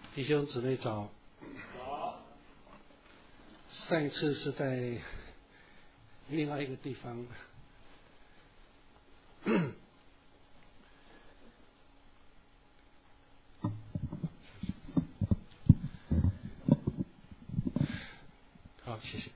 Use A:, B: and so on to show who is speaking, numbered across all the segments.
A: 弟兄姊妹早。上一次是在另外一个地方，好，谢谢。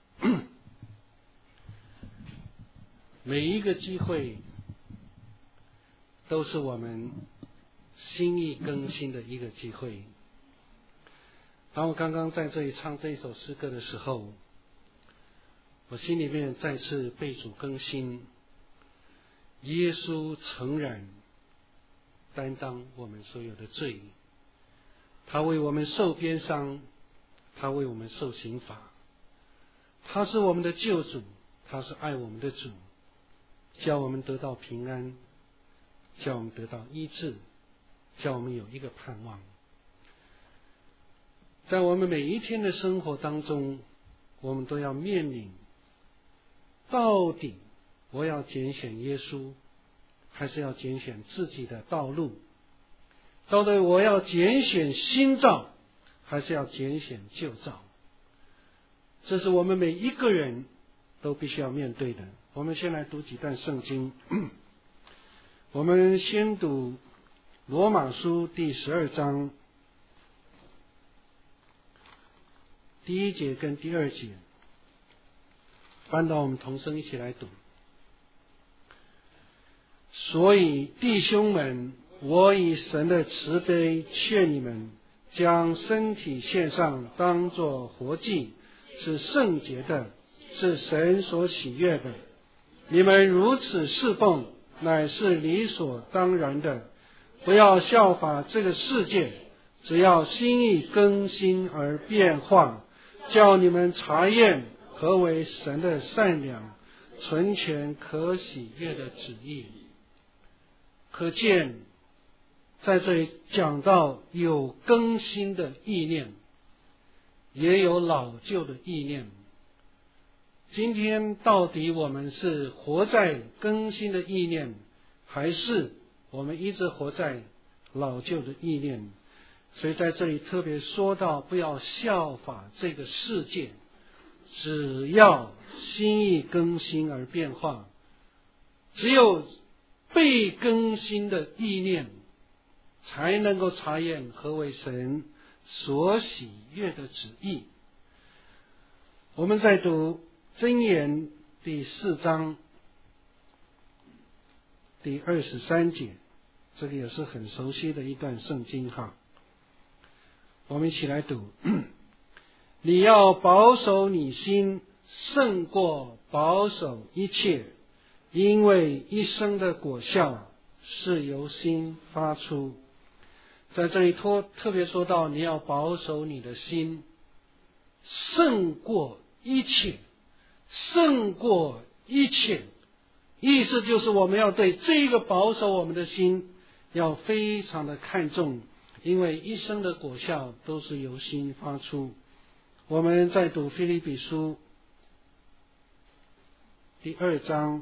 A: 每一个机会都是我们心意更新的一个机会。当我刚刚在这里唱这一首诗歌的时候，我心里面再次被主更新。耶稣诚然担当我们所有的罪，他为我们受鞭伤，他为我们受刑罚，他是我们的救主，他是爱我们的主，叫我们得到平安，叫我们得到医治，叫我们有一个盼望。在我们每一天的生活当中，我们都要面临，到底我要拣选耶稣，还是要拣选自己的道路？到底我要拣选新造，还是要拣选旧造？这是我们每一个人都必须要面对的。我们先来读几段圣经。我们先读罗马书第12章第1节跟第2节，翻到我们同声一起来读。所以弟兄们，我以神的慈悲劝你们，将身体献上，当作活祭，是圣洁的，是神所喜悦的。你们如此侍奉，乃是理所当然的。不要效法这个世界，只要心意更新而变化，叫你们查验何为神的善良、纯全、可喜悦的旨意。可见在这里讲到有更新的意念，也有老旧的意念。今天到底我们是活在更新的意念，还是我们一直活在老旧的意念？所以在这里特别说到，不要效法这个世界，只要心意更新而变化。只有被更新的意念，才能够查验何为神所喜悦的旨意。我们在读箴言第4章第23节，这个也是很熟悉的一段圣经哈。我们一起来读。你要保守你心，胜过保守一切，因为一生的果效是由心发出。在这里特别说到，你要保守你的心，胜过一切，胜过一切。意思就是我们要对这个保守我们的心要非常的看重，因为一生的果效都是由心发出。我们在读腓立比书第2章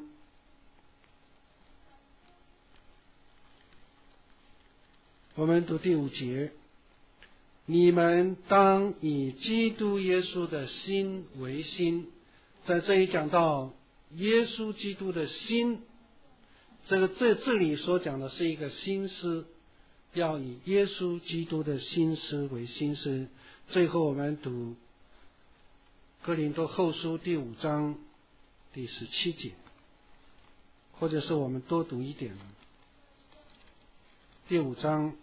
A: 我们读第5节，你们当以基督耶稣的心为心。在这里讲到耶稣基督的心，这里所讲的是一个心思，要以耶稣基督的心思为心思。最后我们读哥林多后书第5章第17节，或者是我们多读一点，第5章，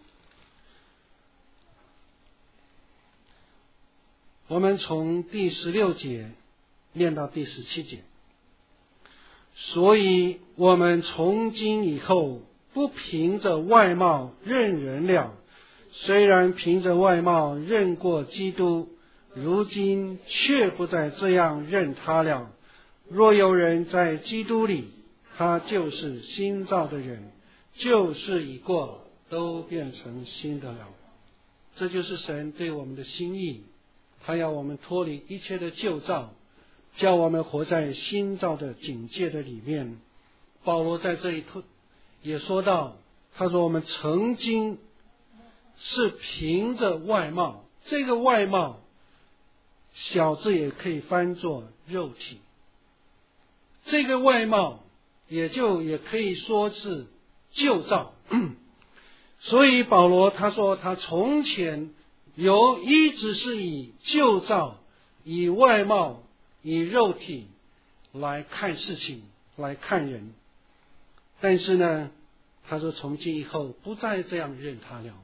A: 我们从第16节念到第17节。所以我们从今以后不凭着外貌认人了，虽然凭着外貌认过基督，如今却不再这样认他了。若有人在基督里，他就是新造的人，旧事已过，都变成新的了。这就是神对我们的心意，他要我们脱离一切的旧造，叫我们活在新造的境界的里面。保罗在这里也说到，他说我们曾经是凭着外貌，这个外貌小字也可以翻作肉体，这个外貌也可以说是旧造。所以保罗他说他从前一直是以旧造、以外貌、以肉体来看事情，来看人，但是呢他说从今以后不再这样认他了。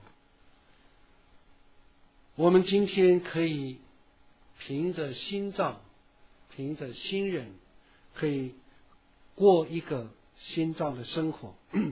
A: 我们今天可以凭着新造，凭着新人，可以过一个新造的生活。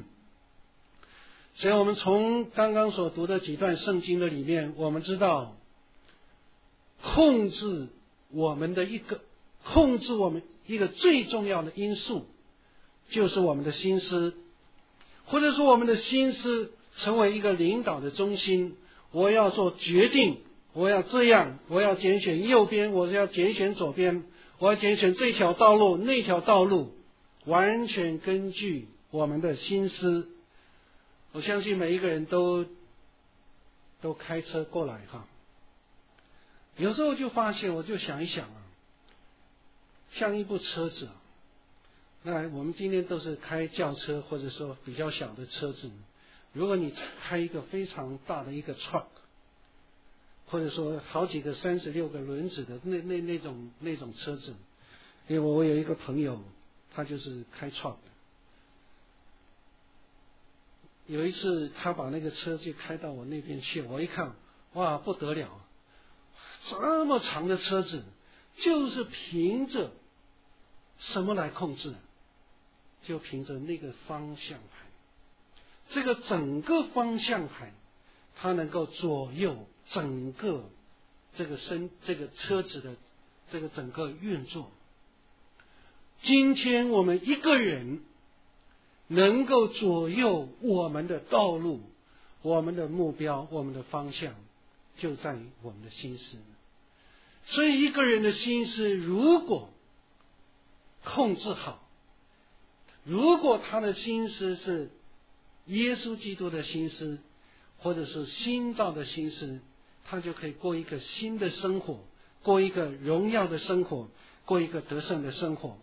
A: 所以我们从刚刚所读的几段圣经的里面，我们知道控制我们一个最重要的因素，就是我们的心思，或者说我们的心思成为一个领导的中心。我要做决定，我要这样，我要拣选右边，我要拣选左边，我要拣选这条道路那条道路，完全根据我们的心思。我相信每一个人都开车过来哈，有时候就发现，我就想一想啊，像一部车子，那我们今天都是开轿车或者说比较小的车子，如果你开一个非常大的一个 truck， 或者说好几个36个轮子的那种车子，因为我有一个朋友，他就是开 truck 的。有一次他把那个车就开到我那边去，我一看，哇，不得了，这么长的车子，就是凭着什么来控制？就凭着那个方向盘。这个整个方向盘，它能够左右整个这个车子的这个整个运作。今天我们一个人能够左右我们的道路，我们的目标，我们的方向，就在于我们的心思。所以一个人的心思如果控制好，如果他的心思是耶稣基督的心思，或者是新造的心思，他就可以过一个新的生活，过一个荣耀的生活，过一个得胜的生活。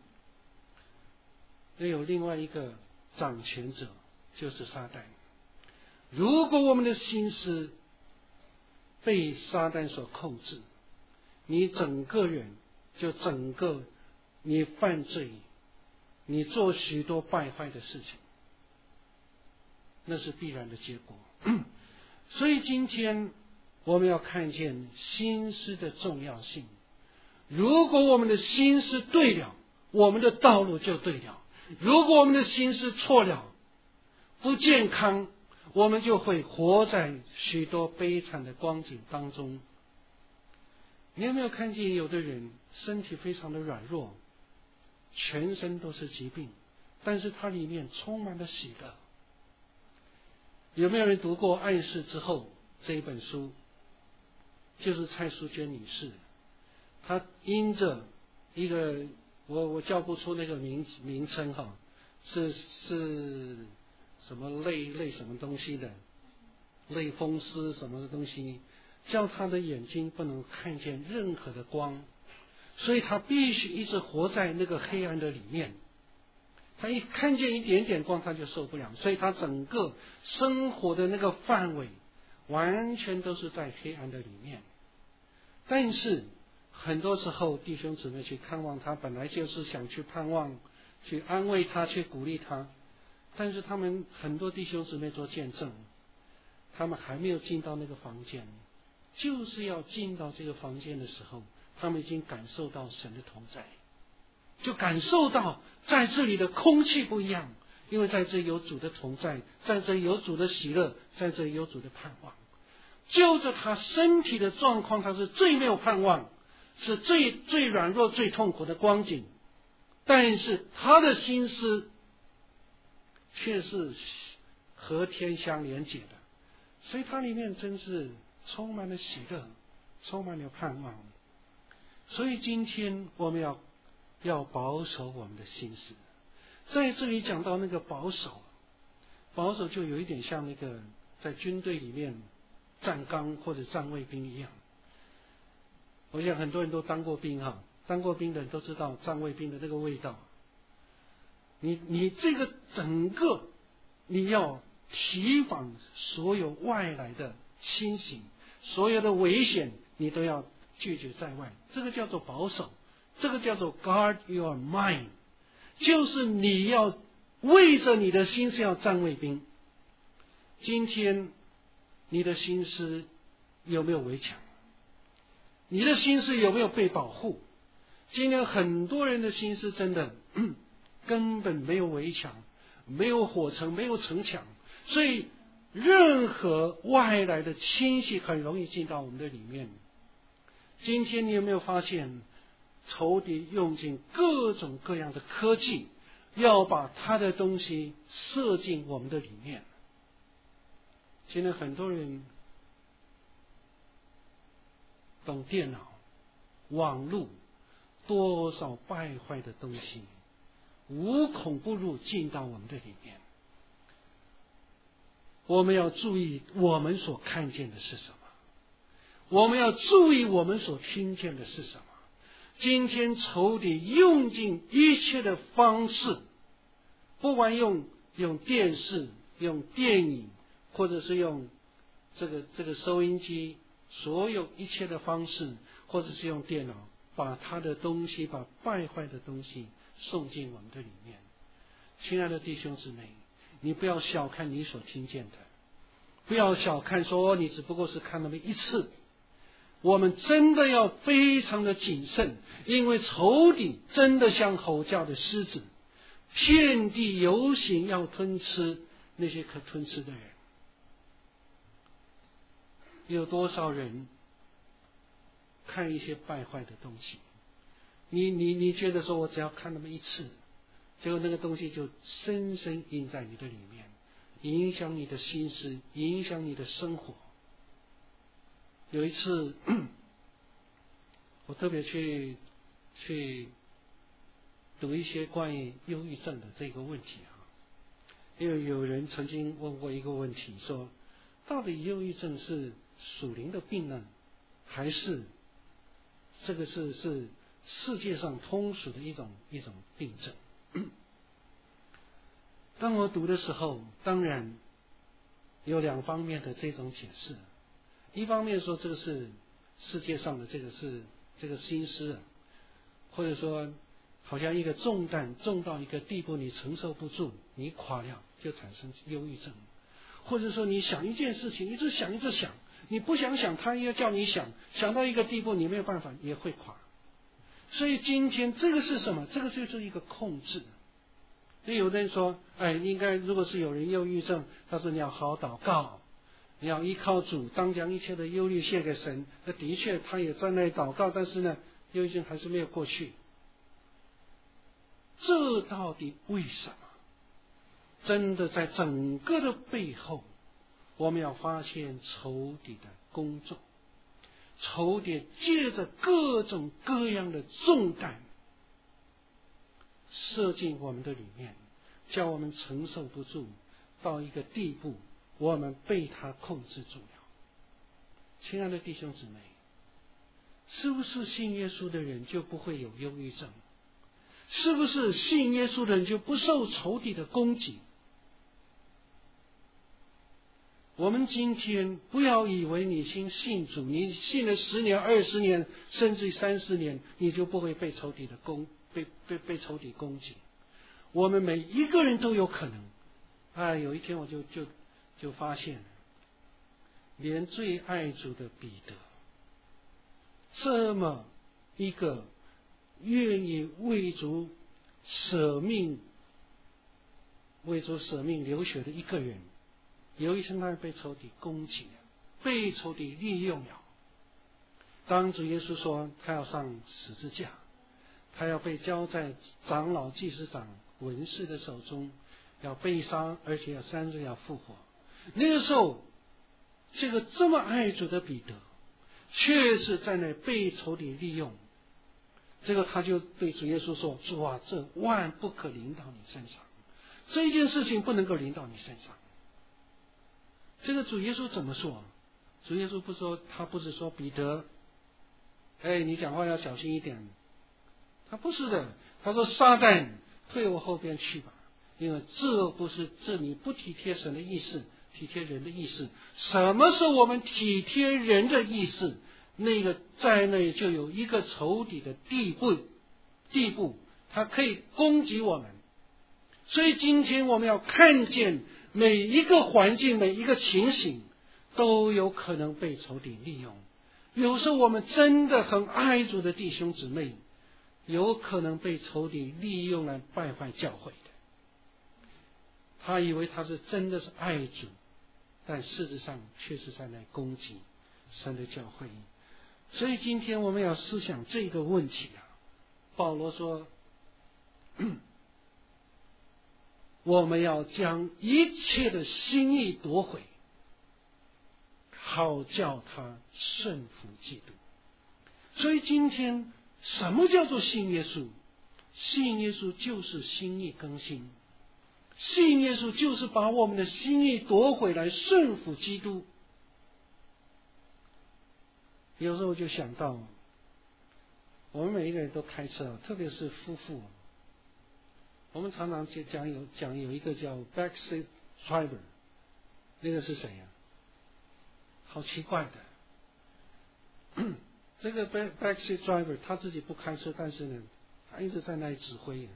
A: 也有另外一个掌权者，就是撒旦。如果我们的心思被撒旦所控制，你整个人你犯罪，你做许多败坏的事情，那是必然的结果。所以今天我们要看见心思的重要性。如果我们的心思对了，我们的道路就对了；如果我们的心思错了，不健康，我们就会活在许多悲惨的光景当中。你有没有看见有的人身体非常的软弱，全身都是疾病，但是他里面充满了喜乐？有没有人读过《暗示之后》这一本书？就是蔡淑娟女士，她因着一个我叫不出那个名称哈，是什么类什么东西的，类风湿什么的东西，叫她的眼睛不能看见任何的光，所以她必须一直活在那个黑暗的里面。他一看见一点点光，他就受不了，所以他整个生活的那个范围完全都是在黑暗的里面。但是很多时候弟兄姊妹去看望他，本来就是想去盼望，去安慰他，去鼓励他，但是他们很多弟兄姊妹做见证，他们还没有进到那个房间，就是要进到这个房间的时候，他们已经感受到神的同在，就感受到在这里的空气不一样，因为在这里有主的同在，在这里有主的喜乐，在这里有主的盼望。就着他身体的状况，他是最没有盼望，是最软弱最痛苦的光景，但是他的心思却是和天相连结的，所以他里面真是充满了喜乐，充满了盼望。所以今天我们要保守我们的心思。在这里讲到那个保守就有一点像那个在军队里面站岗或者站卫兵一样。我想很多人都当过兵哈，当过兵的人都知道站卫兵的那个味道。你这个整个你要提防所有外来的侵袭，所有的危险你都要拒绝在外，这个叫做保守，这个叫做 guard your mind， 就是你要为着你的心思要站卫兵。今天你的心思有没有围墙？你的心思有没有被保护？今天很多人的心思真的根本没有围墙，没有火城，没有城墙，所以任何外来的侵袭很容易进到我们的里面。今天你有没有发现，仇敌用尽各种各样的科技，要把他的东西射进我们的里面？现在很多人懂电脑、网络，多少败坏的东西无孔不入进到我们的里面。我们要注意我们所看见的是什么，我们要注意我们所听见的是什么。今天仇敌用尽一切的方式，不管用电视、用电影，或者是用这个收音机，所有一切的方式，或者是用电脑，把他的东西，把败坏的东西送进我们的里面。亲爱的弟兄姊妹，你不要小看你所听见的，不要小看说你只不过是看那么一次。我们真的要非常的谨慎，因为仇敌真的像吼叫的狮子，遍地游行，要吞吃那些可吞吃的人。有多少人看一些败坏的东西，你觉得说我只要看那么一次，结果那个东西就深深印在你的里面，影响你的心思，影响你的生活。有一次我特别去读一些关于忧郁症的这个问题啊，因为有人曾经问过一个问题，说到底忧郁症是属灵的病呢，还是这个是世界上通俗的一种病症？当我读的时候，当然有两方面的这种解释。一方面说这个是世界上的这个心思，或者说好像一个重担重到一个地步，你承受不住，你垮了，就产生忧郁症。或者说你想一件事情，一直想，你不想想，他也叫你想到一个地步，你没有办法，也会垮。所以今天这个是什么？这个就是一个控制。那有的人说，应该如果是有人忧郁症，他说你要好好祷告，你要依靠主，当将一切的忧虑献给神。那的确他也在那里祷告，但是呢，忧郁症还是没有过去。这到底为什么？真的在整个的背后，我们要发现仇敌的工作。仇敌借着各种各样的重担射进我们的里面，叫我们承受不住，到一个地步我们被他控制住了。亲爱的弟兄姊妹，是不是信耶稣的人就不会有忧郁症？是不是信耶稣的人就不受仇敌的攻击？我们今天不要以为你信主，你信了10年、20年，甚至30年，你就不会被仇敌的被仇敌攻击。我们每一个人都有可能。有一天我就发现，连最爱主的彼得，这么一个愿意为主舍命流血的一个人，有一天他被仇敌攻击了，被仇敌利用了。当主耶稣说他要上十字架，他要被交在长老、祭司长、文士的手中，要被杀，而且要3日要复活。那个时候，这么爱主的彼得，却是在那被仇敌利用。他就对主耶稣说：“主啊，这万不可临到你身上，这一件事情不能够临到你身上。”主耶稣怎么说？ 主耶稣他不是说彼得，你讲话要小心一点，他不是的，他说撒旦退我后边去吧，因为这你不体贴神的意思，体贴人的意思。什么是我们体贴人的意思？那个在内就有一个仇敌的地步，他可以攻击我们。所以今天我们要看见每一个环境，每一个情形都有可能被仇敌利用。有时候我们真的很爱主的弟兄姊妹，有可能被仇敌利用来败坏教会的。他以为他是真的是爱主，但事实上却是在那攻击神的教会。所以今天我们要思想这个问题啊。保罗说我们要将一切的心意夺回，好叫他顺服基督。所以今天什么叫做信耶稣？信耶稣就是心意更新，信耶稣就是把我们的心意夺回来，顺服基督。有时候就想到，我们每一个人都开车，特别是夫妇，我们常常讲有一个叫 backseat driver， 那个是谁呀？好奇怪的，这个 backseat driver 他自己不开车，但是呢，他一直在那里指挥。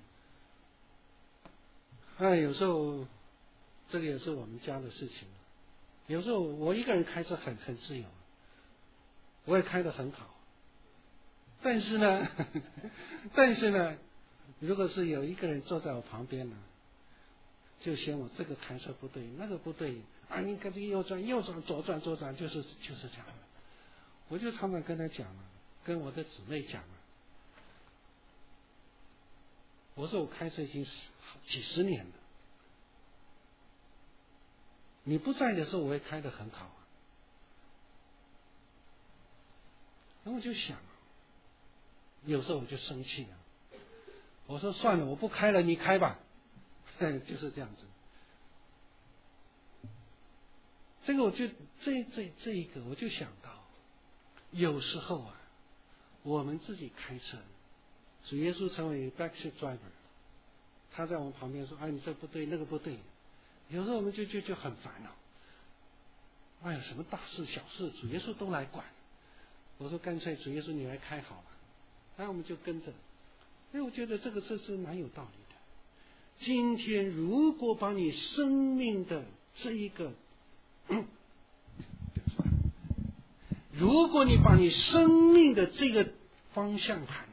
A: 有时候这个也是我们家的事情。有时候我一个人开车很自由，我也开得很好。但是呢，如果是有一个人坐在我旁边呢，就嫌我这个开车不对，那个不对啊！你跟这个右转、左转，就是这样。我就常常跟他讲了，跟我的姊妹讲了，我说我开车已经几十年了，你不在的时候我会开得很好。然后我就想，有时候我就生气了，我说算了，我不开了，你开吧，就是这样子。这个我就这一个我就想到，有时候啊，我们自己开车，主耶稣成为 backseat driver， 他在我们旁边说：“你这不对，那个不对。”有时候我们就很烦恼。什么大事小事，主耶稣都来管。我说干脆主耶稣你来开好了，然后我们就跟着。因为我觉得这是蛮有道理的。今天如果把你生命的这一个，如果你把你生命的这个方向盘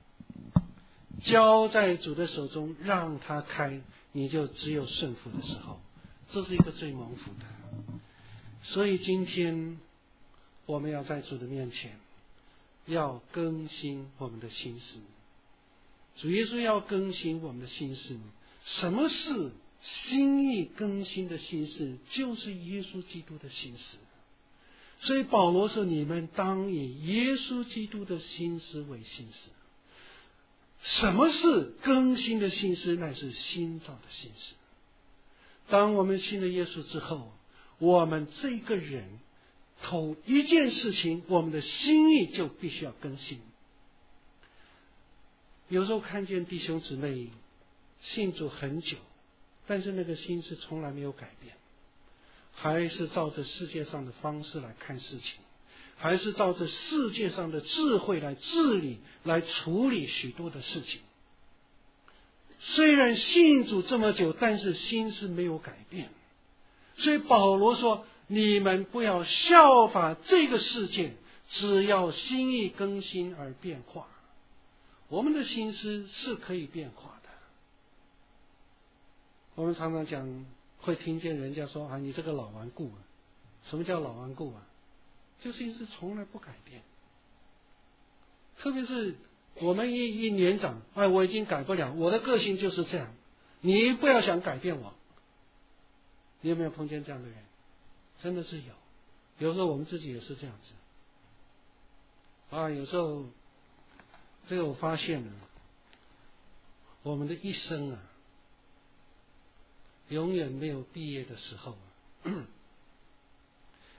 A: 交在主的手中，让他开，你就只有顺服的时候，这是一个最蒙福的。所以今天我们要在主的面前，要更新我们的心思。主耶稣要更新我们的心思。什么是心意更新的心思？就是耶稣基督的心思。所以保罗说：“你们当以耶稣基督的心思为心思。”什么是更新的心思？乃是新造的心思。当我们信了耶稣之后，我们这个人头一件事情，我们的心意就必须要更新。有时候看见弟兄姊妹信主很久，但是那个心是从来没有改变，还是照着世界上的方式来看事情，还是照着世界上的智慧来治理、来处理许多的事情。虽然信主这么久，但是心是没有改变。所以保罗说：“你们不要效法这个世界，只要心意更新而变化。”我们的心思是可以变化的。我们常常讲，会听见人家说：“你这个老顽固啊！”什么叫老顽固啊？就是心思从来不改变。特别是我们一年长，我已经改不了，我的个性就是这样，你不要想改变我。你有没有碰见这样的人？真的是有。有时候我们自己也是这样子。有时候这个我发现了，我们的一生啊，永远没有毕业的时候。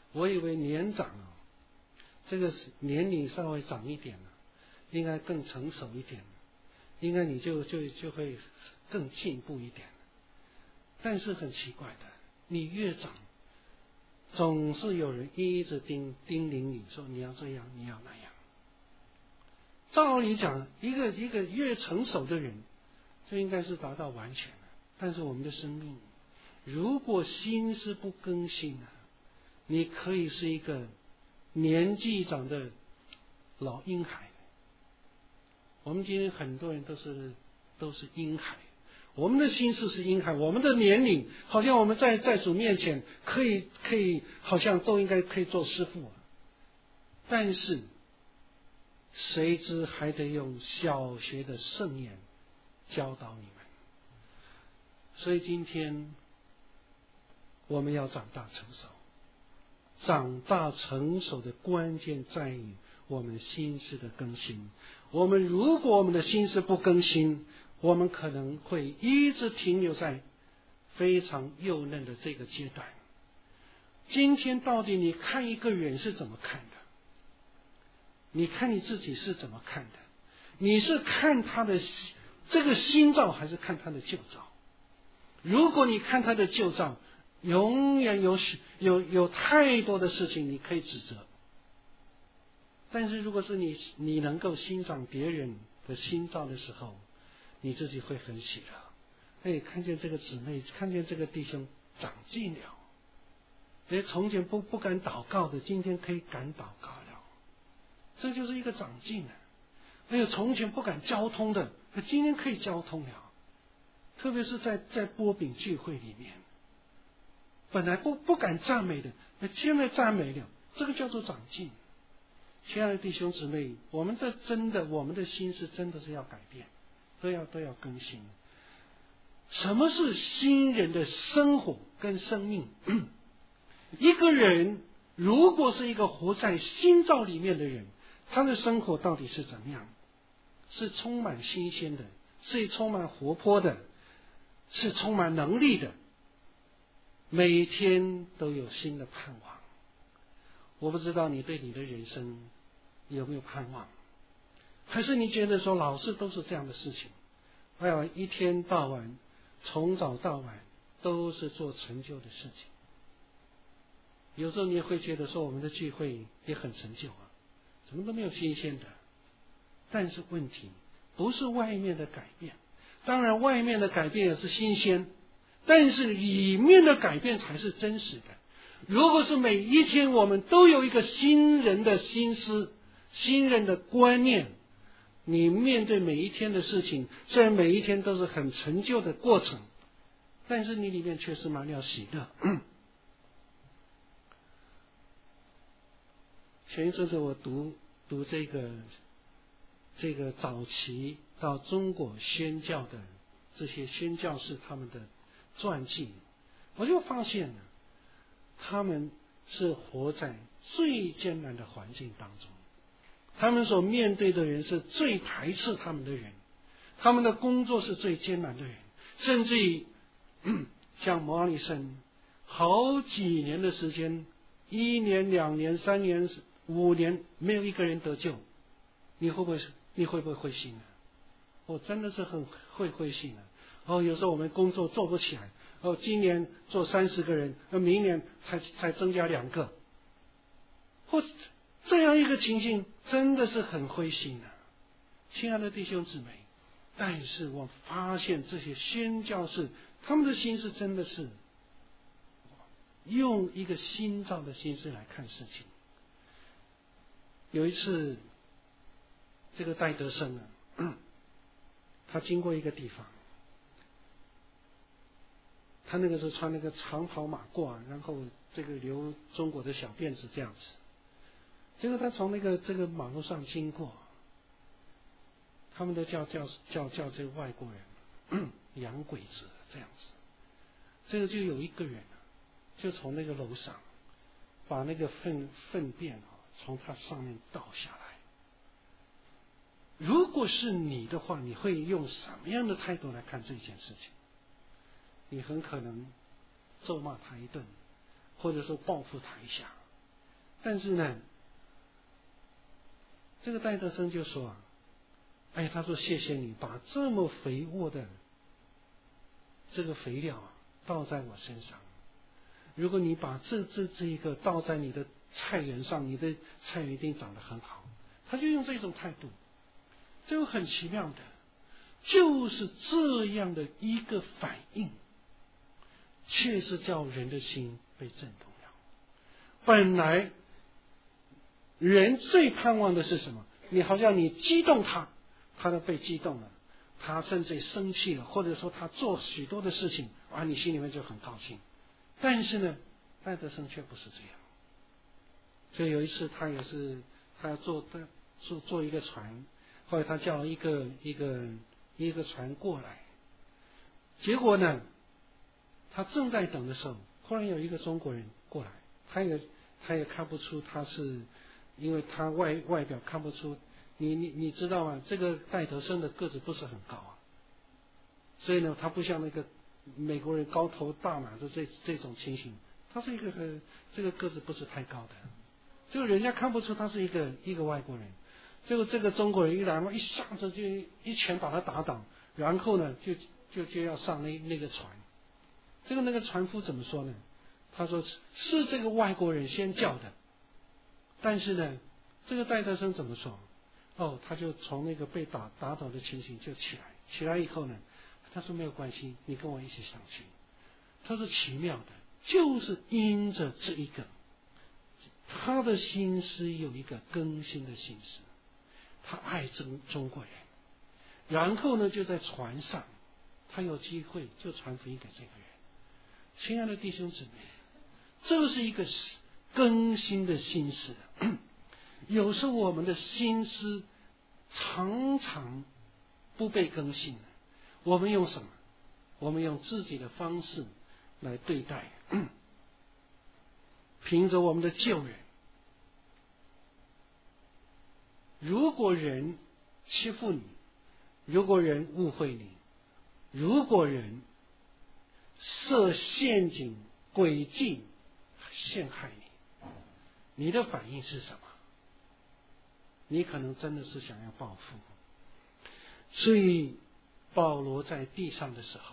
A: 我以为年长啊，这个是年龄稍微长一点了，应该更成熟一点，应该你就会更进步一点。但是很奇怪的，你越长，总是有人一直叮咛你说你要这样，你要那样。照理讲，一个越成熟的人，就应该是达到完全了。但是我们的生命，如果心思不更新啊，你可以是一个年纪长的老婴孩。我们今天很多人都是婴孩，我们的心思是婴孩，我们的年龄好像我们在主面前可以好像都应该可以做师父啊，但是谁知还得用小学的圣言教导你们。所以今天我们要长大成熟，长大成熟的关键在于我们心思的更新。如果我们的心思不更新，我们可能会一直停留在非常幼嫩的这个阶段。今天到底你看一个人是怎么看的？你看你自己是怎么看的？你是看他的这个新照，还是看他的旧照？如果你看他的旧照，永远有太多的事情你可以指责。但是如果是你能够欣赏别人的新照的时候，你自己会很喜乐。看见这个姊妹，看见这个弟兄长进了，从前不敢祷告的，今天可以敢祷告了。这就是一个长进了。从前不敢交通的，今天可以交通了。特别是在波饼聚会里面，本来不敢赞美的，现在赞美了，这个叫做长进。亲爱的弟兄姊妹，我们的心是真的是要改变，都要更新。什么是新人的生活跟生命？一个人如果是一个活在新造里面的人，他的生活到底是怎么样？是充满新鲜的，是充满活泼的，是充满能力的，每天都有新的盼望。我不知道你对你的人生有没有盼望，还是你觉得说老是都是这样的事情，一天到晚从早到晚都是做成就的事情。有时候你也会觉得说我们的聚会也很成就啊，怎么都没有新鲜的。但是问题不是外面的改变，当然外面的改变也是新鲜，但是里面的改变才是真实的。如果是每一天我们都有一个新人的心思，新人的观念，你面对每一天的事情，虽然每一天都是很成就的过程，但是你里面却是满了喜乐。前一阵子我读这个早期到中国宣教的这些宣教士他们的传记，我就发现了他们是活在最艰难的环境当中，他们所面对的人是最排斥他们的人，他们的工作是最艰难的人，甚至于像摩里森好几年的时间，1年、2年、3年、5年没有一个人得救，你会不会灰心呢？我真的是很会灰心的。有时候我们工作做不起来，今年做30个人，明年才增加2个，或这样一个情形真的是很灰心的。亲爱的弟兄姊妹，但是我发现这些宣教士他们的心是真的是用一个新造的心思来看事情。有一次这个戴德生他经过一个地方，他那个时候穿那个长袍马褂，然后这个留中国的小辫子这样子，结果他从这个马路上经过，他们都叫这个外国人洋鬼子这样子。这个就有一个人就从那个楼上把那个粪便从他上面倒下来。如果是你的话，你会用什么样的态度来看这件事情？你很可能咒骂他一顿，或者说报复他一下， 但是呢，这个戴德生就说他说谢谢你把这么肥沃的这个肥料倒在我身上，如果你把这一个倒在你的菜园上，你的菜园一定长得很好。他就用这种态度，这个很奇妙的，就是这样的一个反应，确实叫人的心被震动了。本来人最盼望的是什么？你好像你激动他都被激动了，他甚至生气了，或者说他做许多的事情你心里面就很高兴。但是呢，戴德生却不是这样。所以有一次他要做一个船，后来他叫一个船过来，结果呢，他正在等的时候，忽然有一个中国人过来，他也看不出他是，因为他外表看不出，你知道吗？这个戴德生的个子不是很高所以呢，他不像那个美国人高头大马的这种情形，他是一个这个个子不是太高的，就人家看不出他是一个外国人。结果这个中国人一来嘛，一下子就一拳把他打倒，然后呢就要上那个船。那个船夫怎么说呢？他说是这个外国人先叫的，但是呢，这个戴德生怎么说？他就从那个被打倒的情形就起来以后呢，他说没有关系，你跟我一起上去。他说奇妙的，就是因着这一个，他的心思有一个更新的心思，他爱中国人，然后呢就在船上，他有机会就传福音给这个人。亲爱的弟兄姊妹，这是一个更新的心思。有时候我们的心思常常不被更新，我们用什么？我们用自己的方式来对待，凭着我们的旧人。如果人欺负你，如果人误会你，如果人设陷阱诡计陷害你，你的反应是什么？你可能真的是想要报复。所以保罗在地上的时候，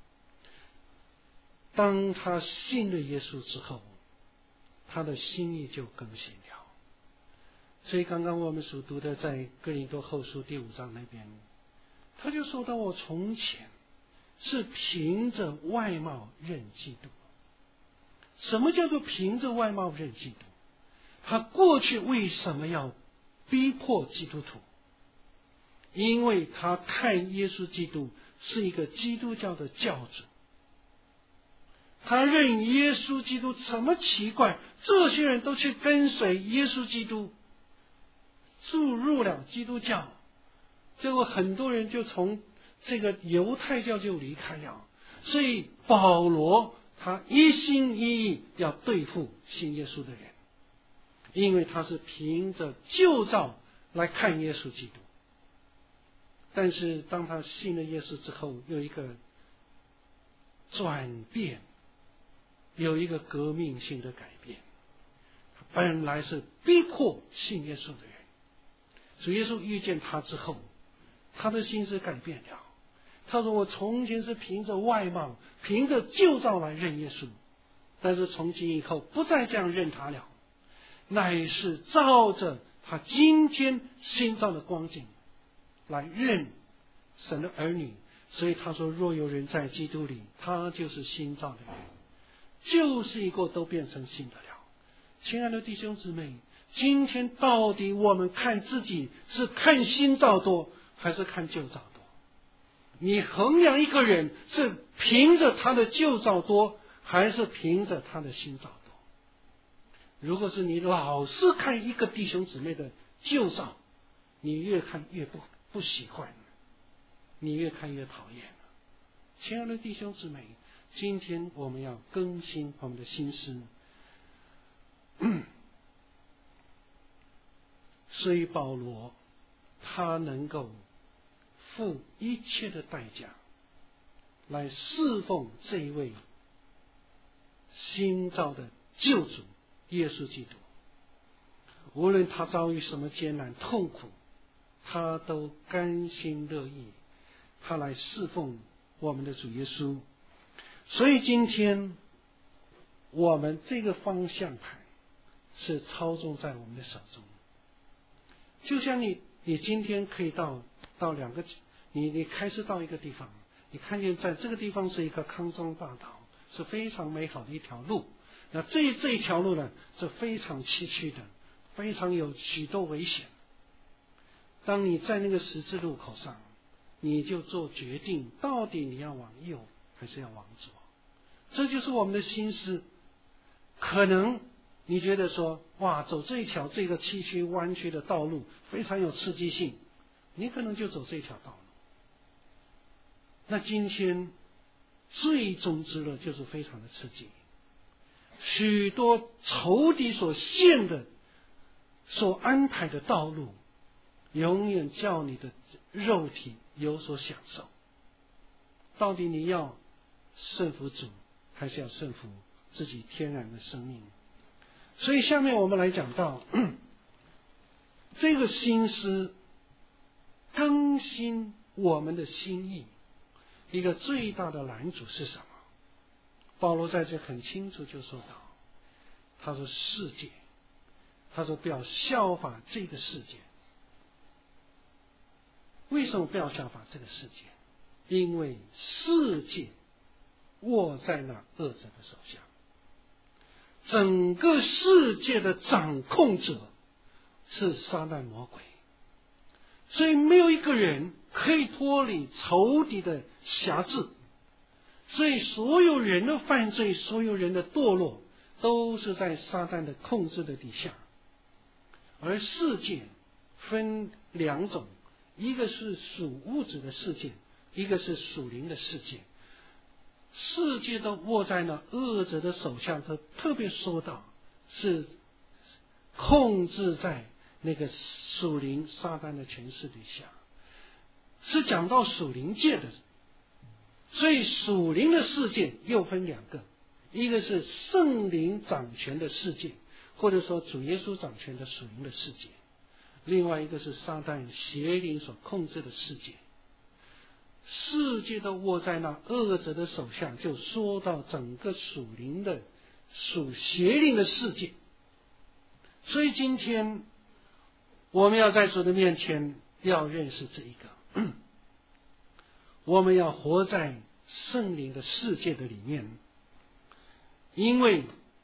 A: 当他信了耶稣之后，他的心意就更新了。所以刚刚我们所读的在哥林多后书第5章那边，他就说到我从前是凭着外貌认基督。什么叫做凭着外貌认基督？他过去为什么要逼迫基督徒？因为他看耶稣基督是一个基督教的教主，他认耶稣基督怎么奇怪，这些人都去跟随耶稣基督，注入了基督教，结果很多人就从这个犹太教就离开了。所以保罗他一心一意要对付信耶稣的人，因为他是凭着旧造来看耶稣基督。但是当他信了耶稣之后，有一个转变，有一个革命性的改变。本来是逼迫信耶稣的人，主耶稣遇见他之后，他的心思改变了。他说我从前是凭着外貌，凭着旧造来认耶稣，但是从今以后不再这样认他了，乃是照着他今天新造的光景来认神的儿女。所以他说若有人在基督里，他就是新造的人，旧事已过，都变成新的了。亲爱的弟兄姊妹，今天到底我们看自己是看新造多还是看旧造多？你衡量一个人是凭着他的旧造多还是凭着他的新造多？如果是你老是看一个弟兄姊妹的旧造，你越看越不喜欢，你越看越讨厌。亲爱的弟兄姊妹，今天我们要更新我们的心思。所以保罗他能够付一切的代价来侍奉这一位新造的救主耶稣基督。 无论他遭遇什么艰难痛苦，他都甘心乐意，他来侍奉我们的主耶稣。所以今天我们这个方向盘是操纵在我们的手中。就像你今天可以到两个，你开始到一个地方，你看见在这个地方是一个康庄大道，是非常美好的一条路。那这一条路呢，是非常崎岖的，非常有许多危险。当你在那个十字路口上，你就做决定，到底你要往右还是要往左。这就是我们的心思。可能你觉得说，哇，走这一条这个崎岖弯曲的道路非常有刺激性，你可能就走这条道路。那今天最终之乐就是非常的刺激，许多仇敌所限的、所安排的道路，永远叫你的肉体有所享受。到底你要顺服主，还是要顺服自己天然的生命？所以下面我们来讲到这个心思更新我们的心意，一个最大的拦阻是什么？保罗在这很清楚就说到，他说世界，他说不要效法这个世界。为什么不要效法这个世界？因为世界握在那恶者的手下，整个世界的掌控者是撒旦魔鬼，所以没有一个人可以脱离仇敌的辖制。所以所有人的犯罪，所有人的堕落，都是在撒旦的控制的底下。而世界分两种，一个是属物质的世界，一个是属灵的世界。世界都握在那恶者的手下，他特别说到是控制在那个属灵撒旦的权势底下，是讲到属灵界的。所以属灵的世界又分两个，一个是圣灵掌权的世界，或者说主耶稣掌权的属灵的世界，另外一个是撒旦邪灵所控制的世界。世界都握在那恶者的手下，就说到整个属灵的属邪灵的世界。所以今天我们要在主的面前要认识这一个，我们要活在圣灵的世界的里面，因为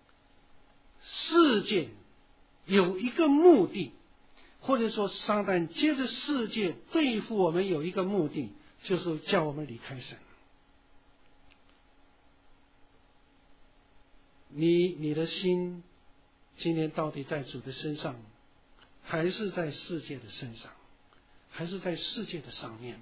A: 世界有一个目的，或者说撒旦借着世界对付我们有一个目的，就是叫我们离开神。你的心今天到底在主的身上，还是在世界的身上，还是在世界的上面？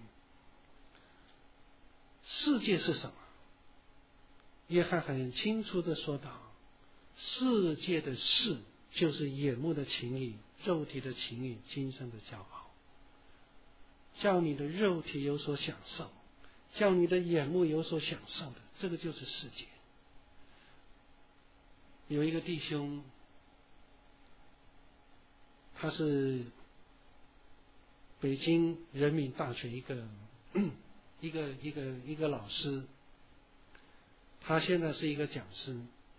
A: 世界是什么？约翰很清楚的说到，世界的事就是眼目的情欲、肉体的情欲、今生的骄傲，叫你的肉体有所享受，叫你的眼目有所享受的，这个就是世界。有一个弟兄，他是北京人民大学一个老师，他现在是一个讲师。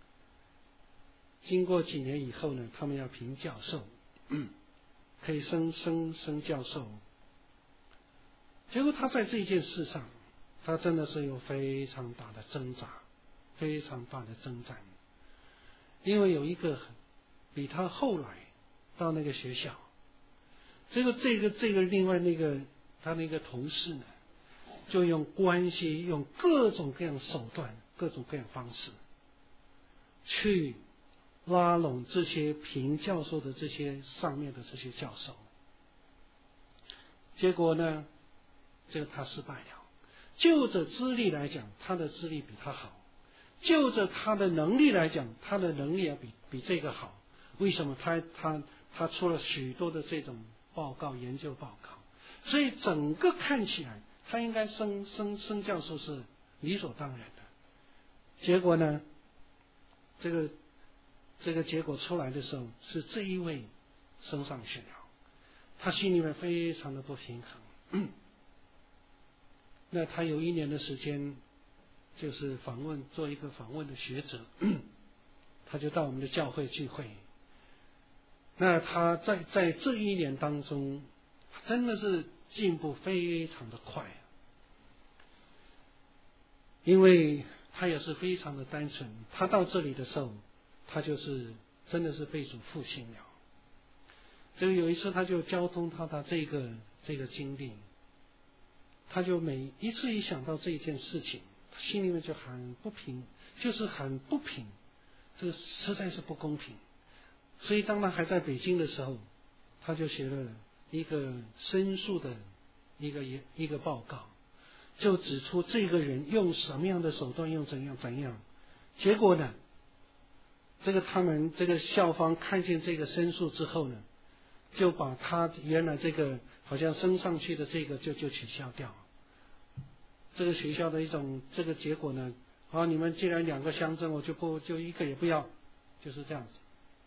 A: 经过几年以后呢，他们要评教授，可以升教授。结果他在这件事上，他真的是有非常大的挣扎，非常大的征战。因为有一个比他后来到那个学校，这个另外那个他那个同事呢，就用关系，用各种各样手段、各种各样方式，去拉拢这些评教授的这些上面的这些教授。结果呢，他失败了。就着资历来讲，他的资历比他好；就着他的能力来讲，他的能力要比这个好。为什么？他出了许多的这种报告、研究报告，所以整个看起来他应该升教授是理所当然的。结果呢，这个结果出来的时候，是这一位升上去了，他心里面非常的不平衡。那他有1年的时间，就是做一个访问的学者，他就到我们的教会聚会。那他在这1年当中，真的是进步非常的快，因为他也是非常的单纯。他到这里的时候，他就是真的是被主复兴了。这个有一次他就交通他的这个经历，他就每一次一想到这件事情，心里面就很不平，就是很不平，这个实在是不公平。所以当他还在北京的时候，他就写了一个申诉的一个报告，就指出这个人用什么样的手段，用怎样。结果呢，他们这个校方看见这个申诉之后呢，就把他原来这个好像升上去的这个就取消掉。这个学校的一种这个结果呢，你们既然2个乡镇，我就1个也不要，就是这样子。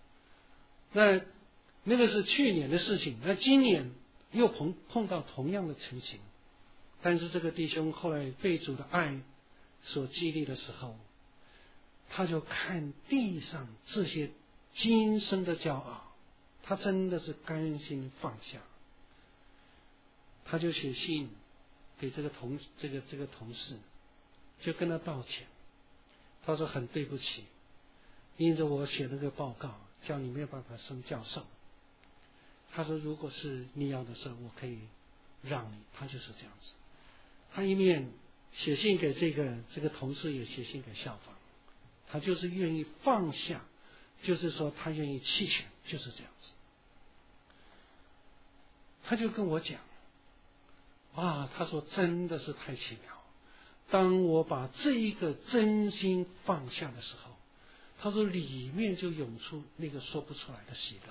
A: 那个是去年的事情，那今年又碰到同样的情形。但是这个弟兄后来被主的爱所激励的时候，他就看地上这些今生的骄傲，他真的是甘心放下。他就写信给这个同事，就跟他道歉。他说很对不起，因着我写那个报告，叫你没有办法升教授。他说如果是你要的时候，我可以让你。他就是这样子。他一面写信给这个同事，也写信给校方，他就是愿意放下，就是说他愿意弃权，就是这样子。他就跟我讲，他说真的是太奇妙。当我把这一个真心放下的时候，他说里面就涌出那个说不出来的喜乐。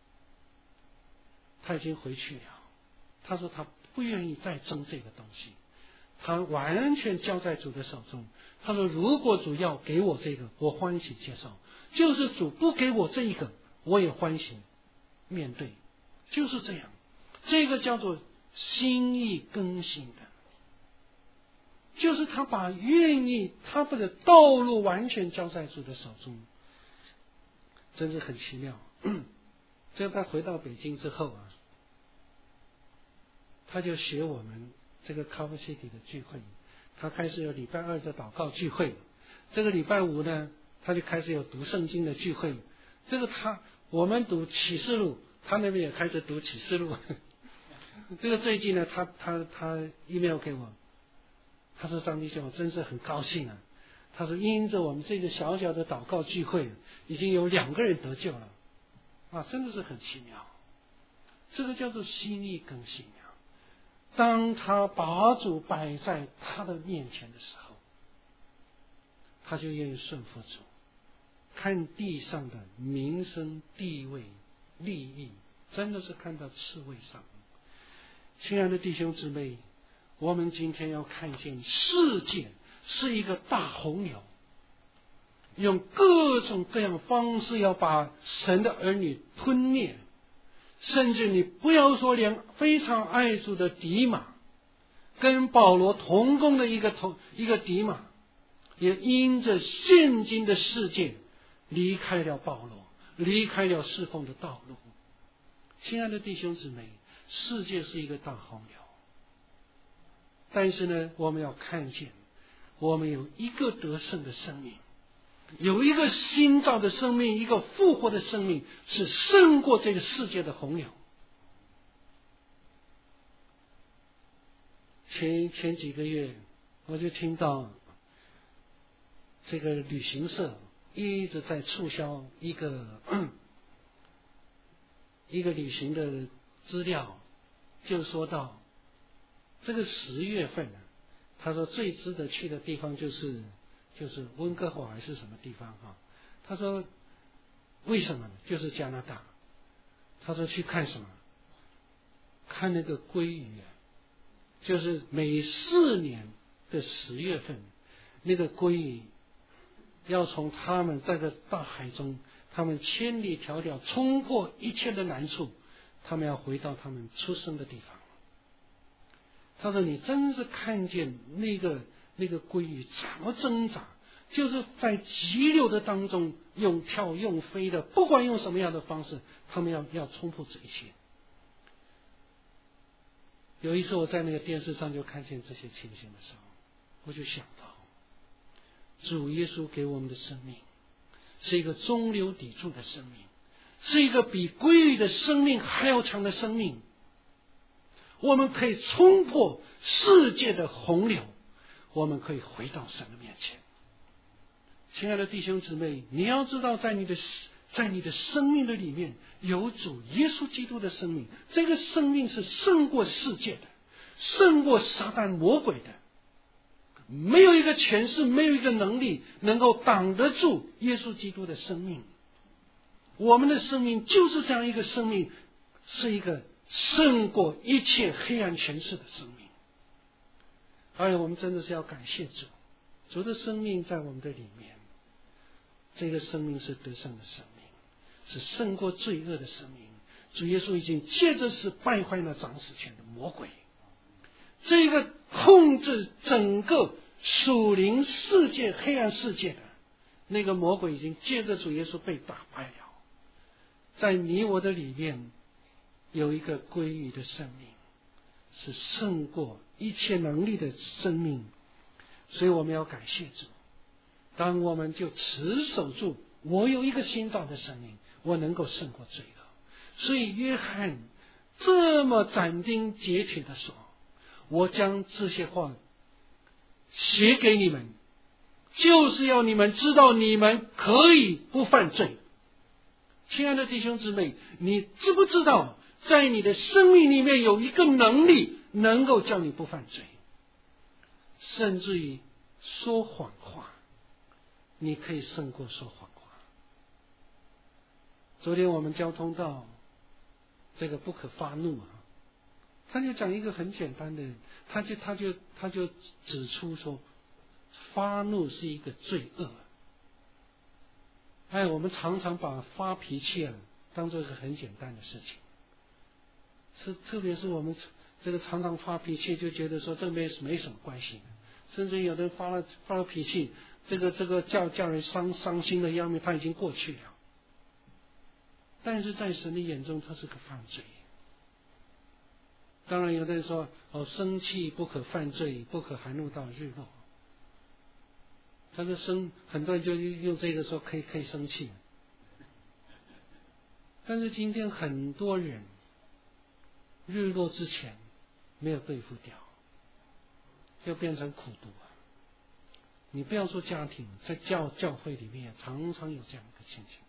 A: 他已经回去了，他说他不愿意再争这个东西，他完全交在主的手中。他说如果主要给我这个，我欢喜接受；就是主不给我这一个，我也欢喜面对。就是这样，这个叫做心意更新的，就是他把他的道路完全交在主的手中，真是很奇妙。这他回到北京之后他就学我们这个 Cover City 的聚会，他开始有礼拜2的祷告聚会，这个礼拜5呢，他就开始有读圣经的聚会。我们读启示录，他那边也开始读启示录。这个最近呢，他 email 给我，他说张弟兄，我真是很高兴啊。他说因着我们这个小小的祷告聚会，已经有2个人得救了，真的是很奇妙。这个叫做心意更新啊。当他把主摆在他的面前的时候，他就愿意顺服主，看地上的名声、地位、利益，真的是看到刺猬上。亲爱的弟兄姊妹，我们今天要看见世界是一个大洪流，用各种各样的方式要把神的儿女吞灭。甚至你不要说连非常爱主的迪马，跟保罗同工的一个迪马，也因着现今的世界离开了保罗，离开了侍奉的道路。亲爱的弟兄姊妹，世界是一个大洪流，但是呢，我们要看见我们有一个得胜的生命，有一个新造的生命，一个复活的生命，是胜过这个世界的洪流。前几个月我就听到这个旅行社一直在促销一个旅行的资料，就说到这个10月份他说最值得去的地方就是温哥华还是什么地方他说为什么呢？就是加拿大。他说去看什么？看那个鲑鱼就是每4年的10月份，那个鲑鱼要从他们这个大海中， 他们千里迢迢冲破一切的难处，他们要回到他们出生的地方。他说你真是看见那个鲑鱼怎么挣扎，就是在急流的当中用跳用飞的，不管用什么样的方式，他们要冲破这一切。有一次我在那个电视上就看见这些情形的时候，我就想到主耶稣给我们的生命是一个中流砥柱的生命，是一个比鲑鱼的生命还要强的生命。我们可以冲破世界的洪流，我们可以回到神的面前。亲爱的弟兄姊妹，你要知道在你的生命的里面有主耶稣基督的生命，这个生命是胜过世界的，胜过撒旦魔鬼的。没有一个权势，没有一个能力能够挡得住耶稣基督的生命。我们的生命就是这样一个生命，是一个胜过一切黑暗权势的生命。而我们真的是要感谢主，主的生命在我们的里面，这个生命是得胜的生命，是胜过罪恶的生命。主耶稣已经借着是败坏了掌死权的魔鬼，这个控制整个属灵世界黑暗世界的那个魔鬼已经借着主耶稣被打败了。在你我的里面有一个归于的生命，是胜过一切能力的生命。所以我们要感谢主，当我们就持守住我有一个新造的生命，我能够胜过罪恶。所以约翰这么斩钉截铁的说，我将这些话写给你们，就是要你们知道你们可以不犯罪。亲爱的弟兄姊妹，你知不知道在你的生命里面有一个能力能够叫你不犯罪，甚至于说谎话你可以胜过说谎话。昨天我们交通到这个不可发怒他就讲一个很简单的，他就指出说发怒是一个罪恶。我们常常把发脾气当作一个很简单的事情，特别是我们这个常常发脾气，就觉得说这没什么关系，甚至有人发了脾气，这个叫人伤心的样子，他已经过去了。但是在神的眼中，他是个犯罪。当然有的人说生气不可犯罪，不可含怒到日落。他说很多人就用这个说可以生气。但是今天很多人日落之前没有对付掉，就变成苦毒。你不要说家庭，在教会里面常常有这样一个情形，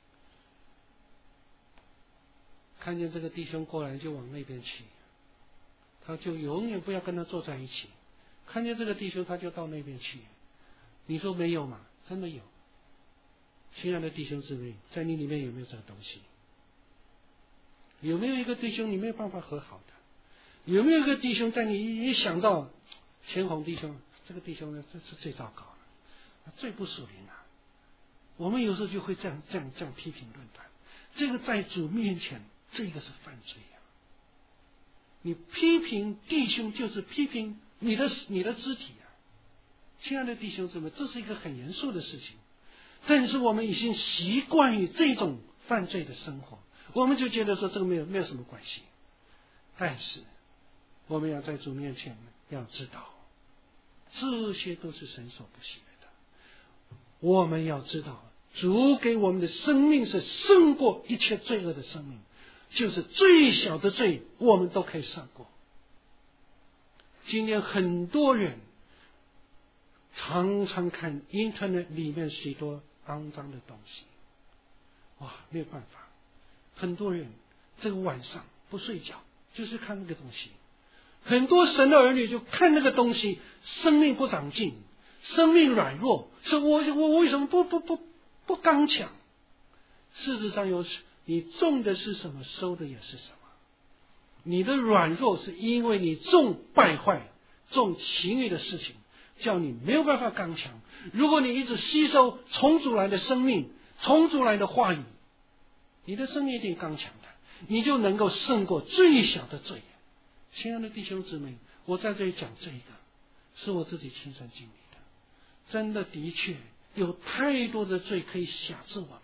A: 看见这个弟兄过来就往那边去，他就永远不要跟他坐在一起。看见这个弟兄他就到那边去。你说没有吗？真的有。亲爱的弟兄姊妹，在你里面有没有这个东西？有没有一个弟兄你没有办法和好的？有没有一个弟兄在你一想到钱红弟兄，这个弟兄呢，这是最糟糕的，最不属灵了。我们有时候就会这样批评论断，这个在主面前，这个是犯罪啊！你批评弟兄就是批评你的肢体啊！亲爱的弟兄姊妹，这是一个很严肃的事情，但是我们已经习惯于这种犯罪的生活，我们就觉得说这个没有什么关系。但是我们要在主面前要知道，这些都是神所不喜悦的。我们要知道，主给我们的生命是胜过一切罪恶的生命，就是最小的罪我们都可以胜过。今天很多人常常看 Internet 里面许多肮脏的东西，没有办法，很多人这个晚上不睡觉就是看那个东西。很多神的儿女就看那个东西，生命不长进，生命软弱，说我为什么不刚强？事实上你种的是什么，收的也是什么。你的软弱是因为你种败坏，种情欲的事情，叫你没有办法刚强。如果你一直吸收从主来的生命，从主来的话语， 你的生命一定刚强的，你就能够胜过最小的罪。亲爱的弟兄姊妹，我在这里讲这个是我自己亲身经历的，真的的确有太多的罪可以辖制我们，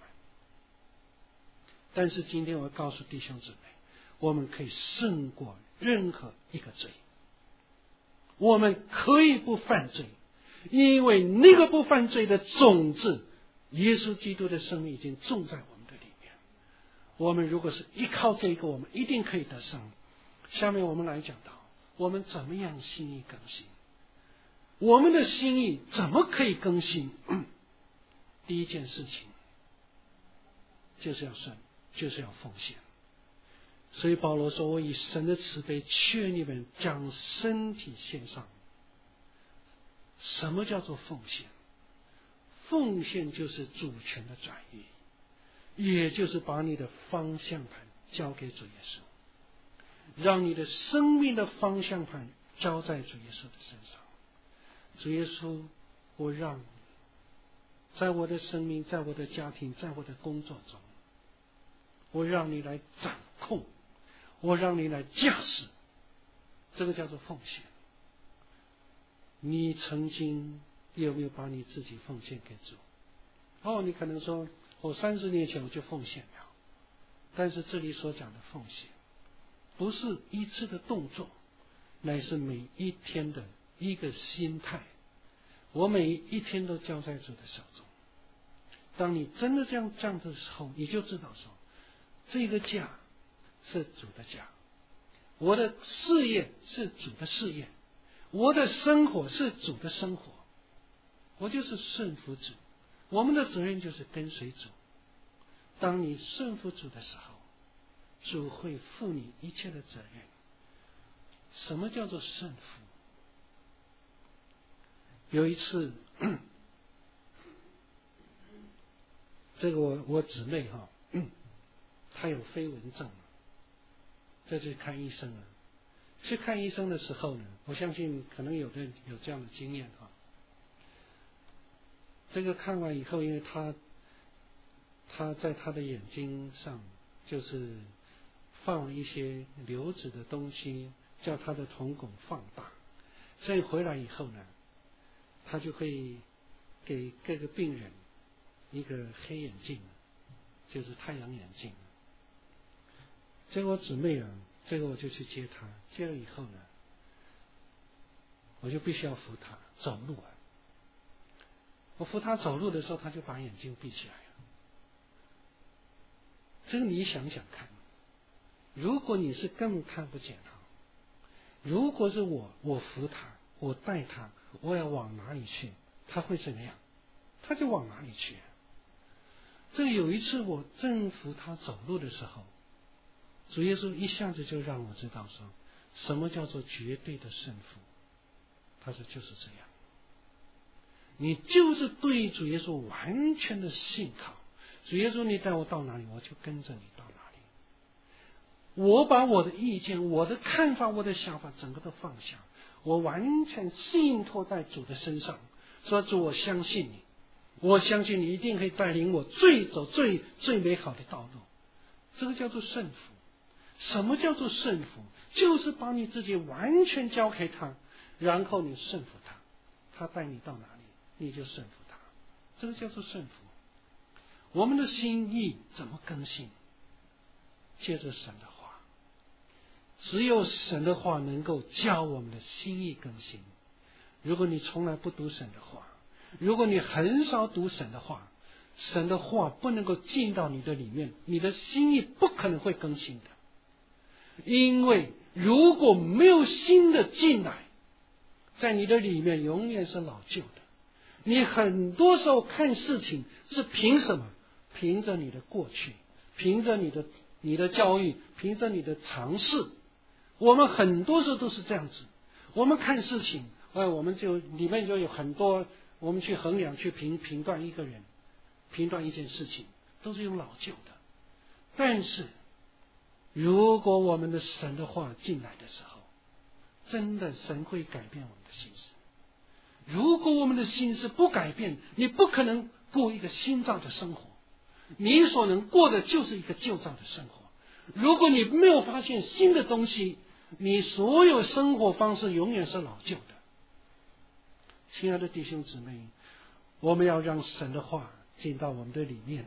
A: 但是今天我告诉弟兄姊妹，我们可以胜过任何一个罪，我们可以不犯罪，因为那个不犯罪的种子，耶稣基督的生命已经种在我们的里面。我们如果是依靠这个，我们一定可以得胜。下面我们来讲到我们怎么样心意更新。我们的心意怎么可以更新？第一件事情就是要奉献。所以保罗说，我以神的慈悲劝你们将身体献上。什么叫做奉献？奉献就是主权的转移，也就是把你的方向盘交给主耶稣，让你的生命的方向盘交在主耶稣的身上。主耶稣，我让你在我的生命，在我的家庭，在我的工作中，我让你来掌控，我让你来驾驶，这个叫做奉献。你曾经有没有把你自己奉献给主？你可能说我30年前我就奉献了，但是这里所讲的奉献不是一次的动作，乃是每一天的一个心态。我每一天都交在主的手中。当你真的这样的时候，你就知道说，这个家是主的家，我的事业是主的事业，我的生活是主的生活，我就是顺服主。我们的责任就是跟随主。当你顺服主的时候，主会负你一切的责任。什么叫做顺服？有一次这个我姊妹她有飞蚊症，就去看医生了。去看医生的时候呢，我相信可能有的人有这样的经验这个看完以后，因为他在他的眼睛上就是放了一些流质的东西，叫他的瞳孔放大，所以回来以后呢，他就会给各个病人一个黑眼镜，就是太阳眼镜。结果我姊妹这个我就去接她，接了以后呢，我就必须要扶她走路我扶她走路的时候，她就把眼睛闭起来了。这个你想想看，如果你是根本看不见她，如果是我扶她，我带她，我要往哪里去，她会怎么样？她就往哪里去。这有一次我正扶她走路的时候，主耶稣一下子就让我知道说，什么叫做绝对的顺服。他说就是这样，你就是对主耶稣完全的信靠。主耶稣你带我到哪里，我就跟着你到哪里。我把我的意见、我的看法、我的想法整个都放下，我完全信托在主的身上，说主，我相信你，我相信你一定可以带领我走最美好的道路。这个叫做顺服。什么叫做顺服？就是把你自己完全交给他，然后你顺服他，他带你到哪里你就顺服他，这个叫做顺服。我们的心意怎么更新？借着神的话，只有神的话能够教我们的心意更新。如果你从来不读神的话，如果你很少读神的话，神的话不能够进到你的里面，你的心意不可能会更新的。因为如果没有新的进来，在你的里面永远是老旧的。你很多时候看事情是凭什么？凭着你的过去，凭着你的教育，凭着你的尝试。我们很多时候都是这样子。我们看事情，我们就里面就有很多，我们去衡量、去评断一个人，评断一件事情，都是用老旧的。但是如果我们的神的话进来的时候，真的神会改变我们的心思。如果我们的心思不改变，你不可能过一个新造的生活。 你所能过的就是一个旧造的生活。如果你没有发现新的东西，你所有生活方式永远是老旧的。亲爱的弟兄姊妹，我们要让神的话进到我们的里面。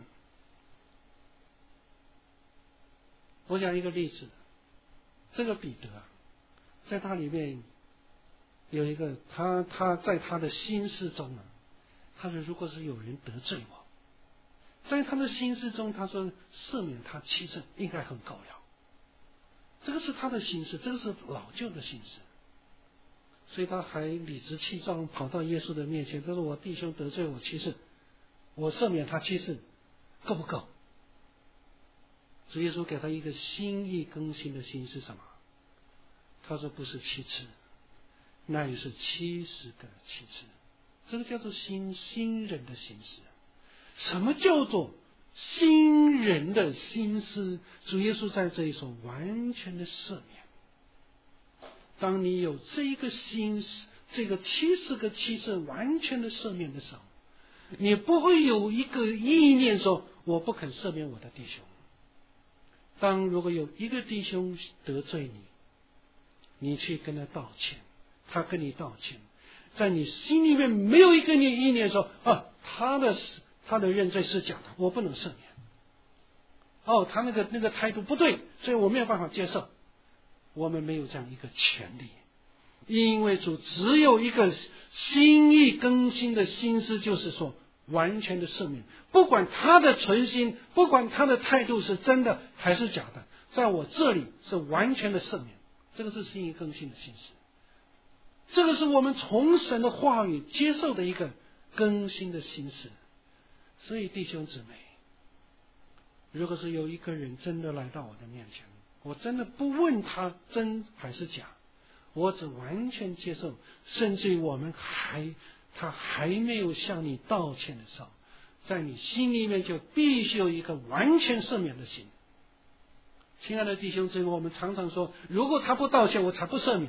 A: 我讲一个例子，这个彼得在他里面有一个，他在他的心思中他说如果是有人得罪我，在他的心思中他说赦免他7次应该很够了。这个是他的心思，这个是老旧的心思。所以他还理直气壮跑到耶稣的面前，他说我弟兄得罪我7次，我赦免他7次够不够？主耶稣给他一个心意更新的心是什么？他说不是7次，那也是70个7次。这个叫做新人的心思。什么叫做新人的心思？主耶稣在这里说完全的赦免。当你有这一个心思，这个70个7次完全的赦免的时候，你不会有一个意念说我不肯赦免我的弟兄。当如果有一个弟兄得罪你，你去跟他道歉，他跟你道歉，在你心里面没有一个意念说他的认罪是假的，我不能赦免。他那个态度不对，所以我没有办法接受。我们没有这样一个权利，因为主只有一个心意更新的心思，就是说完全的赦免，不管他的存心，不管他的态度是真的还是假的，在我这里是完全的赦免。这个是心意更新的心思，这个是我们从神的话语接受的一个更新的心思。所以弟兄姊妹，如果是有一个人真的来到我的面前，我真的不问他真还是假，我只完全接受，甚至于他还没有向你道歉的时候，在你心里面就必须有一个完全赦免的心。亲爱的弟兄姊妹，我们常常说如果他不道歉我才不赦免，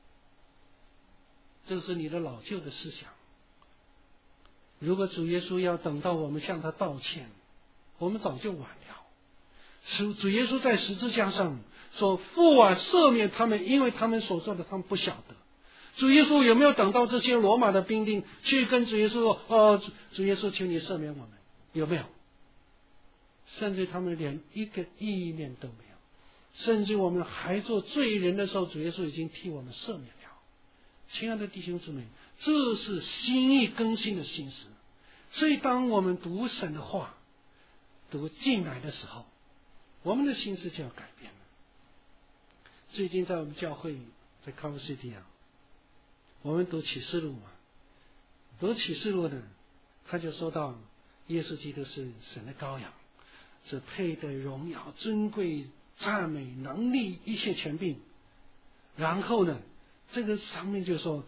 A: 这是你的老旧的思想。如果主耶稣要等到我们向他道歉，我们早就晚了。主耶稣在十字架上说父啊，赦免他们，因为他们所做的他们不晓得。主耶稣有没有等到这些罗马的兵丁去跟主耶稣说主耶稣求你赦免我们？有没有？甚至他们连一个意念都没有。甚至我们还做罪人的时候，主耶稣已经替我们赦免了。亲爱的弟兄姊妹，这是心意更新的心思。所以当我们读神的话读进来的时候，我们的心思就要改变了。最近在我们教会在 Cover City 我们读启示录读启示录呢，他就说到耶稣基督是神的羔羊，是配得荣耀尊贵赞美能力一切权柄。然后呢，这个上面就说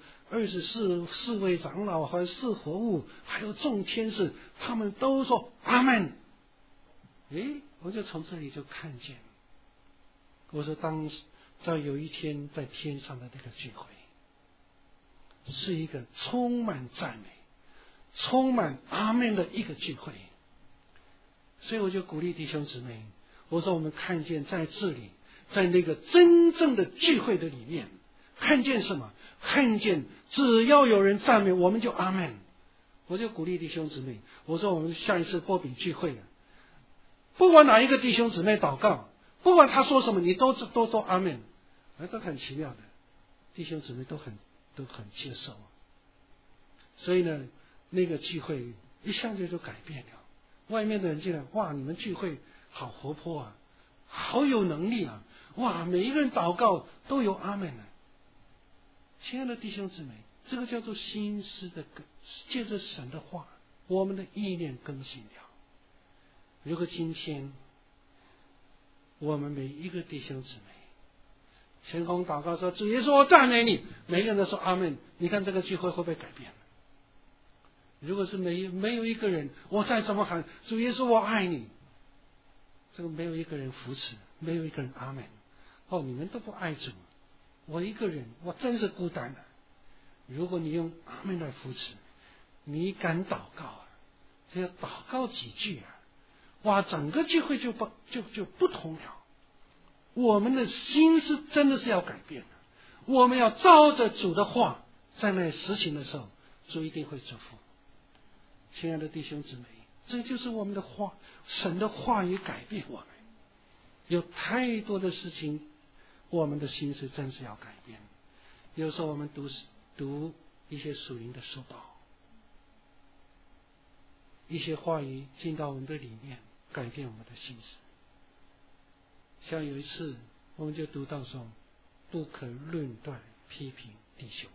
A: 24位长老和4活物还有众天使，他们都说阿们。我就从这里就看见，我说当在有一天在天上的那个聚会，是一个充满赞美充满阿们的一个聚会。所以我就鼓励弟兄姊妹，我说我们看见在这里，在那个真正的聚会的里面，看见什么？看见只要有人赞美我们就阿们。我就鼓励弟兄姊妹，我说我们下一次波比聚会不管哪一个弟兄姊妹祷告，不管他说什么，你都说阿们。这很奇妙的，弟兄姊妹都很接受。所以呢，那个聚会一下就改变了。外面的人进来，哇，你们聚会好活泼好有能力哇，每一个人祷告都有阿们亲爱的弟兄姊妹，这个叫做心思的借着神的话，我们的意念更新了。如果今天我们每一个弟兄姊妹前空祷告说主耶稣我赞美你，每个人都说阿们，你看这个聚会会不会改变？如果是没有一个人我再怎么喊主耶稣我爱你，这个没有一个人扶持，没有一个人阿们。你们都不爱主，我一个人我真是孤单如果你用阿们来扶持，你敢祷告只要祷告几句哇，整个机会就不同了。我们的心是真的是要改变的，我们要照着主的话在那实行的时候，主一定会祝福。亲爱的弟兄姊妹，这就是我们的话，神的话语改变我们。有太多的事情，我们的心是真是要改变。有时候我们读一些属灵的书报，一些话语进到我们的里面，改变我们的心思。像有一次我们就读到说，不可论断批评弟兄。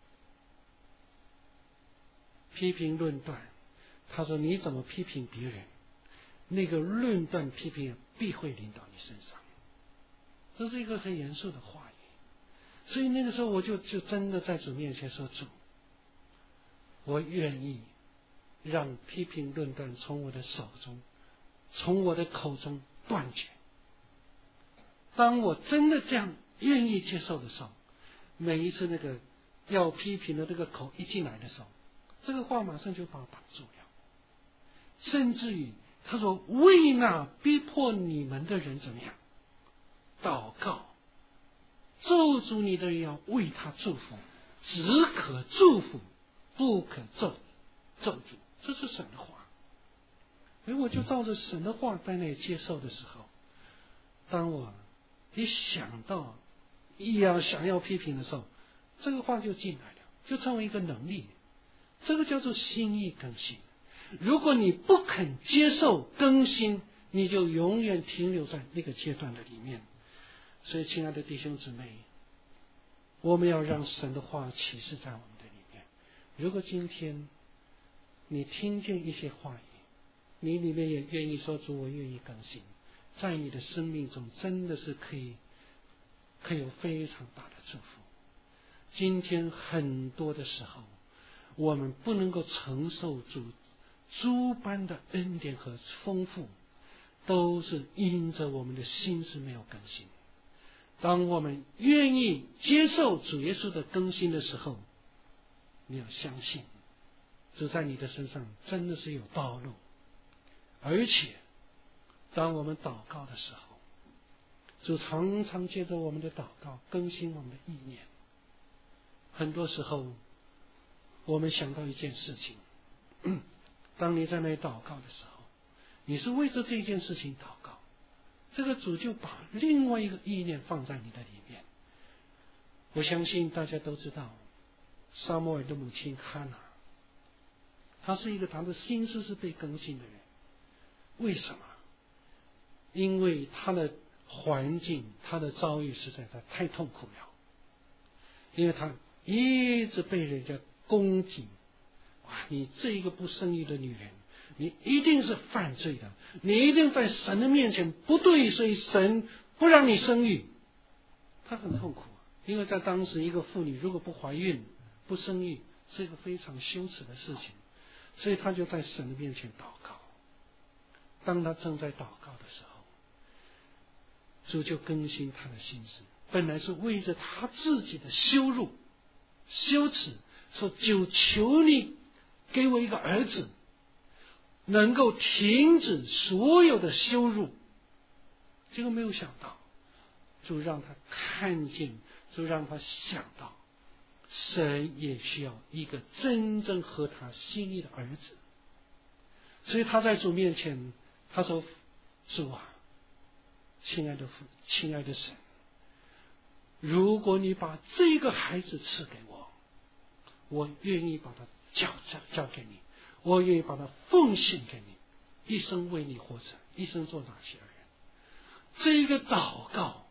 A: 批评论断，他说你怎么批评别人，那个论断批评必会临到你身上。这是一个很严肃的话语。所以那个时候我就真的在主面前说，主，我愿意让批评论断从我的手中，从我的口中断绝。当我真的这样愿意接受的时候，每一次那个要批评的那个口一进来的时候，这个话马上就把我挡住了。甚至于他说，为那逼迫你们的人怎么样？祷告，咒诅你的人要为他祝福，只可祝福，不可咒诅。这是神的话。所以我就照着神的话在那里接受的时候，当我一想到想要批评的时候，这个话就进来了，就成为一个能力。这个叫做心意更新。如果你不肯接受更新，你就永远停留在那个阶段的里面。所以亲爱的弟兄姊妹，我们要让神的话启示在我们的里面。如果今天你听见一些话语，你里面也愿意说，主，我愿意更新，在你的生命中真的是可以有非常大的祝福。今天很多的时候，我们不能够承受主诸般的恩典和丰富，都是因着我们的心是没有更新。当我们愿意接受主耶稣的更新的时候，你要相信主在你的身上真的是有道路。而且当我们祷告的时候，主常常借着我们的祷告更新我们的意念。很多时候我们想到一件事情，当你在那里祷告的时候，你是为着这件事情祷告，这个主就把另外一个意念放在你的里面。我相信大家都知道，撒母耳的母亲哈拿，她是一个她的心思是被更新的人。为什么？因为她的环境，她的遭遇实在太痛苦了。因为她一直被人家攻击，哇，你这一个不生育的女人，你一定是犯罪的，你一定在神的面前不对，所以神不让你生育。她很痛苦，因为在当时一个妇女如果不怀孕不生育是一个非常羞耻的事情，所以她就在神的面前祷告。当她正在祷告的时候，主就更新她的心思。本来是为着她自己的羞辱羞耻，说就求你给我一个儿子，能够停止所有的羞辱。结果没有想到，就让他看见，就让他想到，神也需要一个真正合他心意的儿子。所以他在主面前，他说，主啊，亲爱的神，如果你把这个孩子赐给我，我愿意把他交给你，我愿意把他奉献给你，一生为你活着，一生做拿西尔人。这个祷告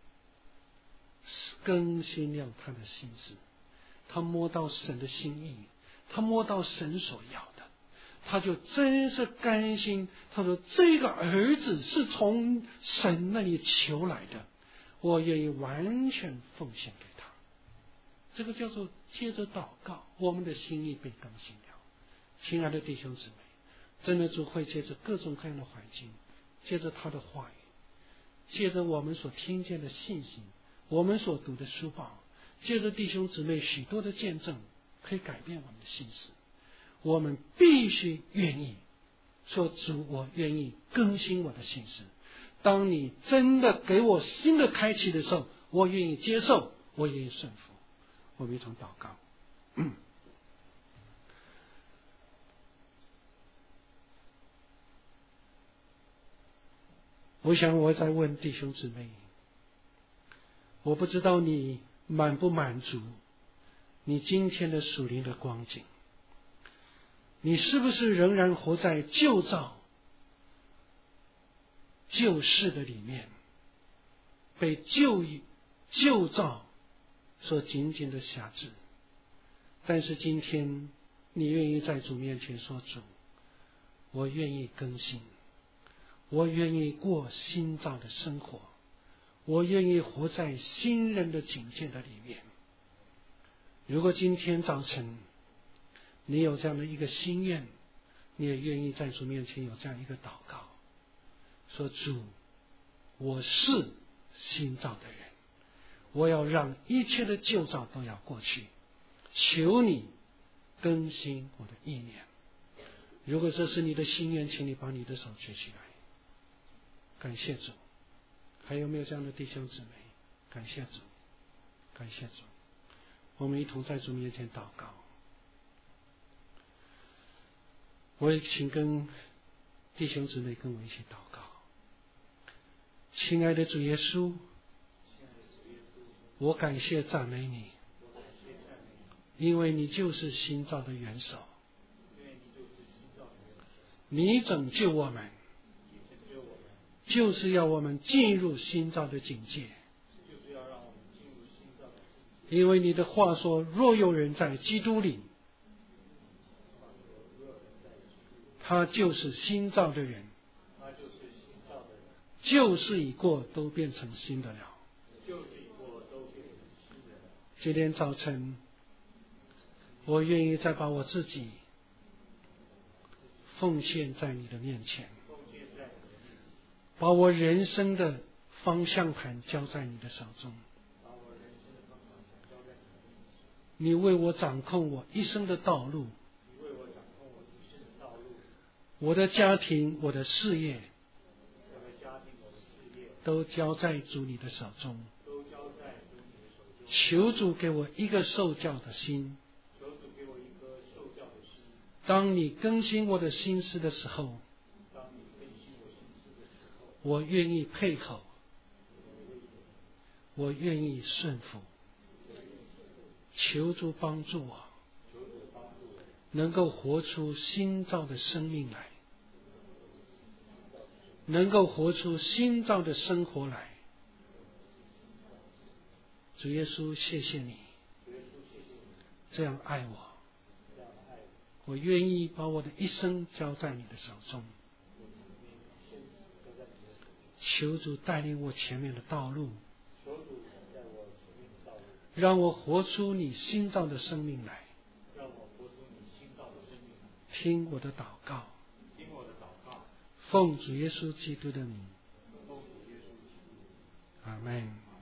A: 更新了他的心思，他摸到神的心意，他摸到神所要的，他就真是甘心。他说，这个儿子是从神那里求来的，我愿意完全奉献给他。这个叫做借着祷告，我们的心意被更新了。亲爱的弟兄姊妹，真的主会借着各种各样的环境，借着他的话语，借着我们所听见的信息，我们所读的书报，借着弟兄姊妹许多的见证，可以改变我们的心思。我们必须愿意说主，我愿意更新我的心思。当你真的给我新的开启的时候，我愿意接受，我愿意顺服。我们一同祷告。我想我在问弟兄姊妹，我不知道你满不满足你今天的属灵的光景，你是不是仍然活在旧造旧事的里面，被旧造所紧紧的辖制？但是今天你愿意在主面前说，主，我愿意更新，我愿意过新造的生活，我愿意活在新人的境界的里面。如果今天早晨你有这样的一个心愿，你也愿意在主面前有这样一个祷告，说主，我是新造的人，我要让一切的旧造都要过去，求你更新我的意念。如果这是你的心愿，请你把你的手举起来。感谢主。还有没有这样的弟兄姊妹？感谢主，感谢主。我们一同在主面前祷告。我也请跟弟兄姊妹跟我一起祷告。亲爱的主耶稣，我感谢赞美你，因为你就是新造的元首，你拯救我们，就是要我们进入新造的境界。因为你的话说，若有人在基督里，他就是新造的人，旧事已过，都变成新的了。今天早晨，我愿意再把我自己奉献在你的面前，把我人生的方向盘交在你的手中。你为我掌控我一生的道路，我的家庭，我的事业，都交在主你的手中。求主给我一个受教的心。当你更新我的心思的时候，我愿意配合，我愿意顺服。求主帮助我，能够活出新造的生命来，能够活出新造的生活来。主耶稣，谢谢你这样爱我，我愿意把我的一生交在你的手中。求主带领我前面的道路，让我活出你新造的生命来。听我的祷告，奉主耶稣基督的名，阿们。